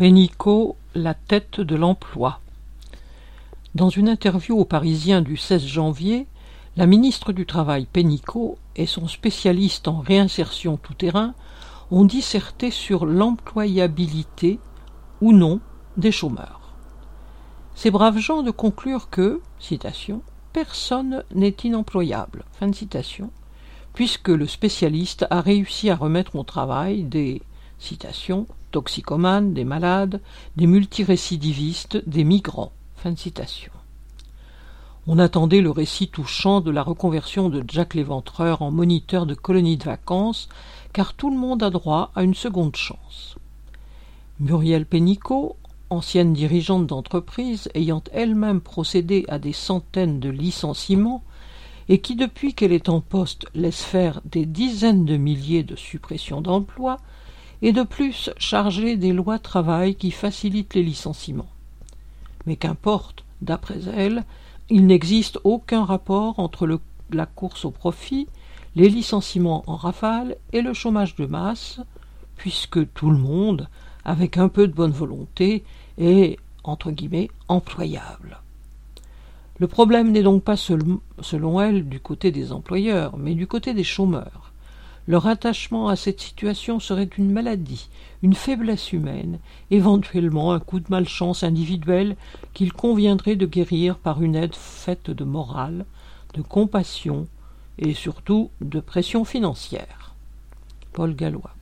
Pénicaud, la tête de l'emploi. Dans une interview au Parisien du 16 janvier, la ministre du Travail Pénicaud et son spécialiste en réinsertion tout-terrain ont disserté sur l'employabilité ou non des chômeurs. Ces braves gens de conclure que, citation, « personne n'est inemployable », fin de citation, puisque le spécialiste a réussi à remettre au travail des, citation, toxicomanes, des malades, des multirécidivistes, des migrants, fin de citation. On attendait le récit touchant de la reconversion de Jack l'Éventreur en moniteur de colonie de vacances, car tout le monde a droit à une seconde chance. Muriel Pénicaud, ancienne dirigeante d'entreprise ayant elle-même procédé à des centaines de licenciements et qui, depuis qu'elle est en poste, laisse faire des dizaines de milliers de suppressions d'emplois, et de plus chargée des lois travail qui facilitent les licenciements. Mais qu'importe, d'après elle, il n'existe aucun rapport entre la course au profit, les licenciements en rafale et le chômage de masse, puisque tout le monde, avec un peu de bonne volonté, est, entre guillemets, employable. Le problème n'est donc pas, selon elle, du côté des employeurs, mais du côté des chômeurs. Leur attachement à cette situation serait une maladie, une faiblesse humaine, éventuellement un coup de malchance individuel qu'il conviendrait de guérir par une aide faite de morale, de compassion et surtout de pression financière. Paul Gallois.